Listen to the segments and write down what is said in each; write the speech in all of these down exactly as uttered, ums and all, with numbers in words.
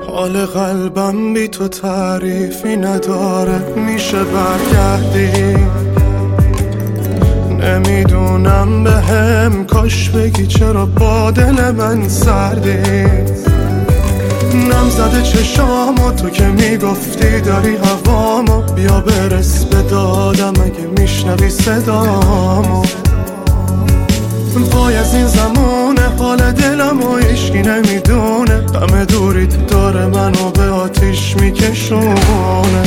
حال قلبم بی تو تعریفی نداره، میشه برگردی؟ نمیدونم به هم کاش بگی چرا با دل من سردی. نم زده چشامو تو که میگفتی داری هوامو، بیا برس به دادم اگه میشنوی صدامو. وای از این زمونه حال دلم و هیچکی نمیدونه، غم دوریت داره منو به آتیش میکشونه.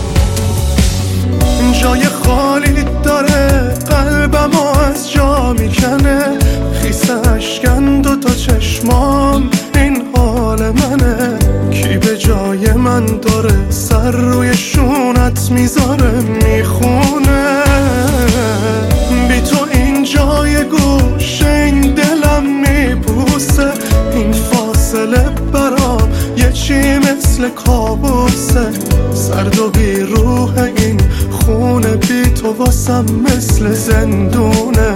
جای خالی داره قلبم و از جا میکنه، خیس اشکن دو تا چشمام این حال منه. کی به جای من داره سر روی شونت میذاره میخونه؟ بی تو این جای گوش این دلم میبوسه، این فاصله برام یه چی مثل کابوسه. سرد و بی روح این خونه بی تو واسم مثل زندونه.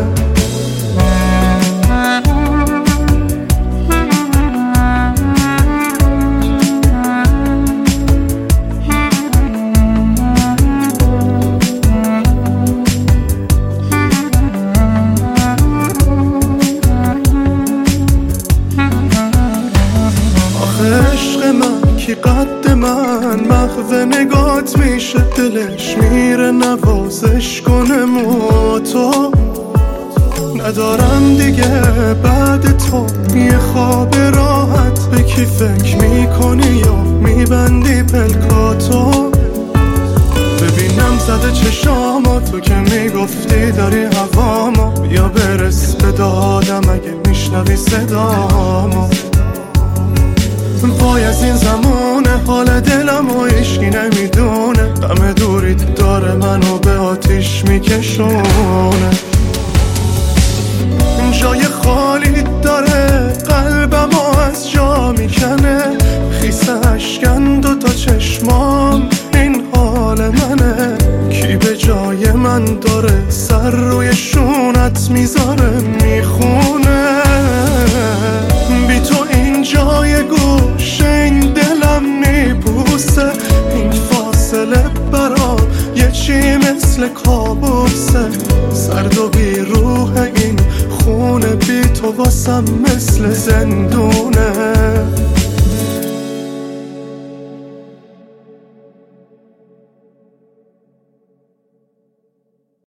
عشق من کی قد من محو نگات میشه، دلش میره نوازش کنه مو تو. ندارم دیگه بعد تو یه خواب راحت، به کی فکر میکنی یا میبندی پلکاتو؟ ببینم زده چشامو تو که میگفتی داری هوامو، بیا برس به دادم اگه میشنوی صدامو. وای از این زمونه حال دلم و هیچکی نمیدونه، غم دوریت داره منو به آتیش میکشونه. جای خالی داره قلبم و از جا میکنه، خیس اشکن دو تا چشمام این حال منه. کی به جای من داره سر روی شونت میذاره